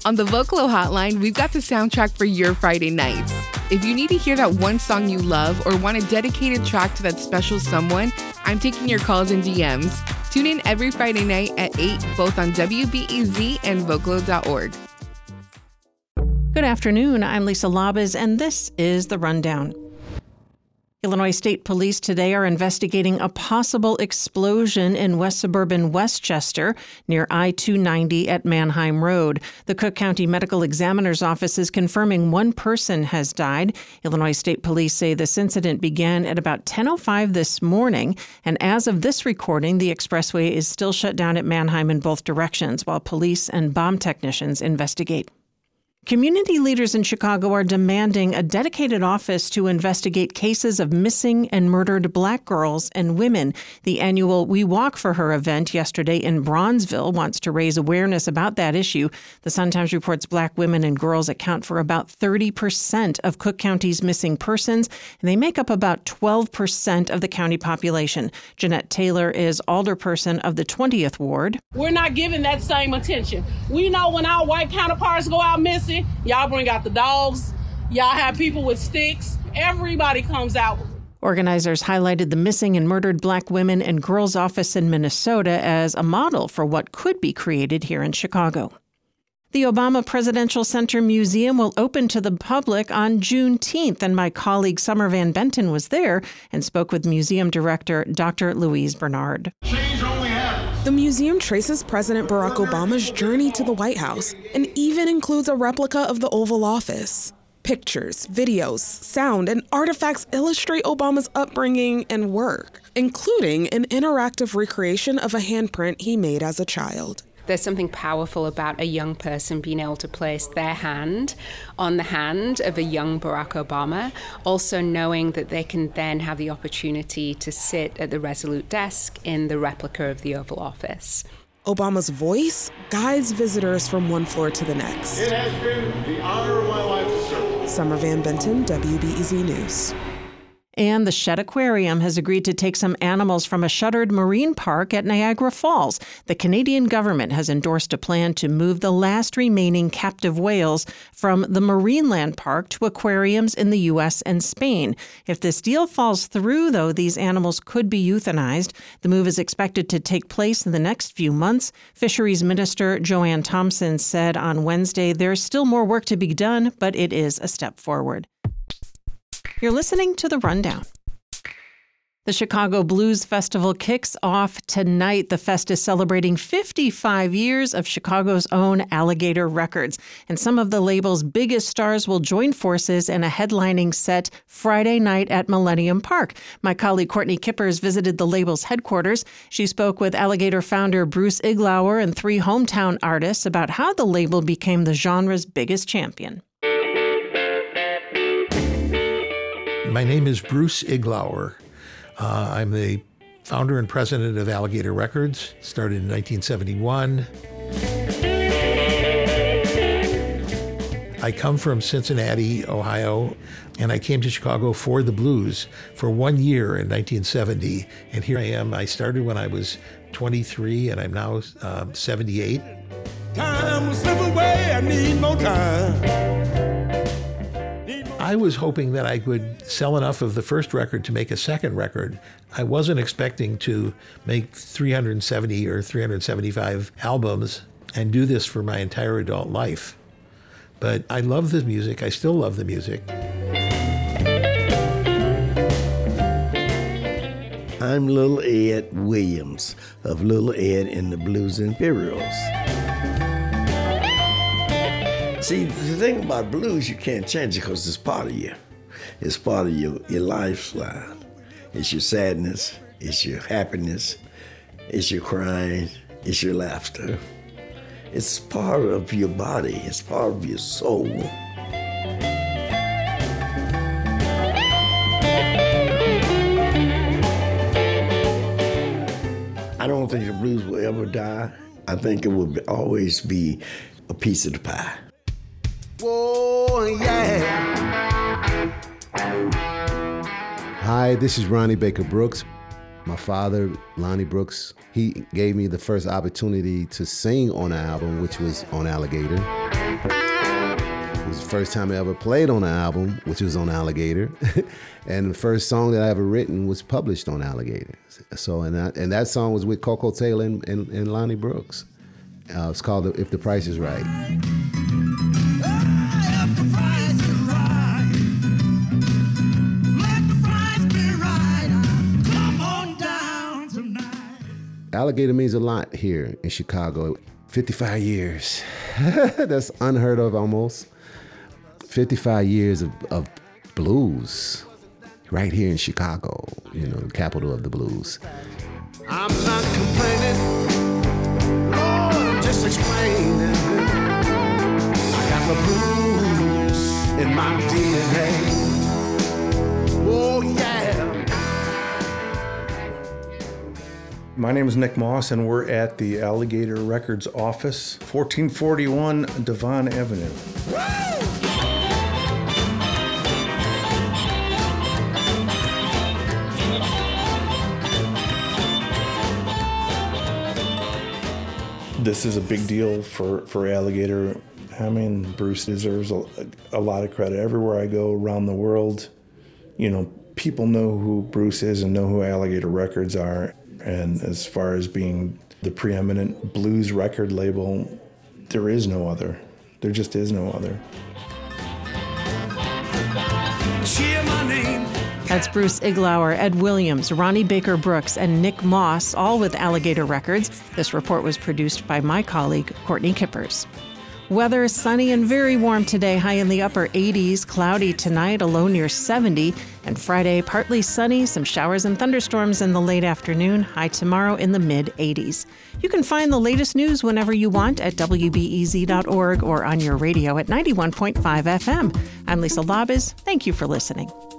On the Vocalo Hotline, we've got the soundtrack for your Friday nights. If you need to hear that one song you love or want a dedicated track to that special someone, I'm taking your calls and DMs. Tune in every Friday night at 8, both on WBEZ and Vocalo.org. Good afternoon. I'm Lisa Labas, and this is The Rundown. Illinois State Police today are investigating a possible explosion in west suburban Westchester near I-290 at Manheim Road. The Cook County Medical Examiner's Office is confirming one person has died. Illinois State Police say this incident began at about 10:05 this morning, and as of this recording, the expressway is still shut down at Manheim in both directions while police and bomb technicians investigate. Community leaders in Chicago are demanding a dedicated office to investigate cases of missing and murdered Black girls and women. The annual We Walk for Her event yesterday in Bronzeville wants to raise awareness about that issue. The Sun-Times reports Black women and girls account for about 30% of Cook County's missing persons, and they make up about 12% of the county population. Jeanette Taylor is alderperson of the 20th Ward. We're not giving that same attention. We know when our white counterparts go out missing, y'all bring out the dogs, y'all have people with sticks, everybody comes out. Organizers highlighted the missing and murdered Black women and girls office in Minnesota as a model for what could be created here in Chicago. The Obama Presidential Center Museum will open to the public on Juneteenth, and my colleague Summer Van Benton was there and spoke with museum director Dr. Louise Bernard. Change only happens. The museum traces President Barack Obama's journey to the White House and even includes a replica of the Oval Office. Pictures, videos, sound, and artifacts illustrate Obama's upbringing and work, including an interactive recreation of a handprint he made as a child. There's something powerful about a young person being able to place their hand on the hand of a young Barack Obama, also knowing that they can then have the opportunity to sit at the Resolute desk in the replica of the Oval Office. Obama's voice guides visitors from one floor to the next. It has been the honor of my life to serve. Summer Van Benton, WBEZ News. And the Shedd Aquarium has agreed to take some animals from a shuttered marine park at Niagara Falls. The Canadian government has endorsed a plan to move the last remaining captive whales from the Marineland Park to aquariums in the U.S. and Spain. If this deal falls through, though, these animals could be euthanized. The move is expected to take place in the next few months. Fisheries Minister Joanne Thompson said on Wednesday there's still more work to be done, but it is a step forward. You're listening to The Rundown. The Chicago Blues Festival kicks off tonight. The fest is celebrating 55 years of Chicago's own Alligator Records. And some of the label's biggest stars will join forces in a headlining set Friday night at Millennium Park. My colleague Courtney Kippers visited the label's headquarters. She spoke with Alligator founder Bruce Iglauer and 3 hometown artists about how the label became the genre's biggest champion. My name is Bruce Iglauer. I'm the founder and president of Alligator Records, started in 1971. I come from Cincinnati, Ohio, and I came to Chicago for the blues for 1 year in 1970. And here I am. I started when I was 23, and I'm now 78. Time will slip away, I need more time. I was hoping that I could sell enough of the first record to make a second record. I wasn't expecting to make 370 or 375 albums and do this for my entire adult life. But I love the music. I still love the music. I'm Little Ed Williams of Little Ed and the Blues Imperials. See, the thing about blues, you can't change it because it's part of you. It's part of your lifestyle. It's your sadness, it's your happiness, it's your crying, it's your laughter. It's part of your body, it's part of your soul. I don't think the blues will ever die. I think it will always be a piece of the pie. Oh, yeah. Hi, this is Ronnie Baker Brooks. My father, Lonnie Brooks, he gave me the first opportunity to sing on an album, which was on Alligator. It was the first time I ever played on an album, which was on Alligator. And the first song that I ever written was published on Alligator. So, and that song was with Coco Taylor and Lonnie Brooks. It's called If the Price is Right. Alligator means a lot here in Chicago. 55 years. That's unheard of almost. 55 years of blues right here in Chicago, the capital of the blues. I'm not complaining, Lord, I'm just explaining. I got the blues in my DNA. Oh, yeah. My name is Nick Moss, and we're at the Alligator Records office, 1441 Devon Avenue. This is a big deal for Alligator. I mean, Bruce deserves a lot of credit. Everywhere I go around the world, people know who Bruce is and know who Alligator Records are. And as far as being the preeminent blues record label, there is no other. There just is no other. That's Bruce Iglauer, Ed Williams, Ronnie Baker Brooks, and Nick Moss, all with Alligator Records. This report was produced by my colleague, Courtney Kippers. Weather is sunny and very warm today, high in the upper 80s. Cloudy tonight, a low near 70. And Friday, partly sunny, some showers and thunderstorms in the late afternoon, high tomorrow in the mid-80s. You can find the latest news whenever you want at WBEZ.org or on your radio at 91.5 FM. I'm Lisa Labuz. Thank you for listening.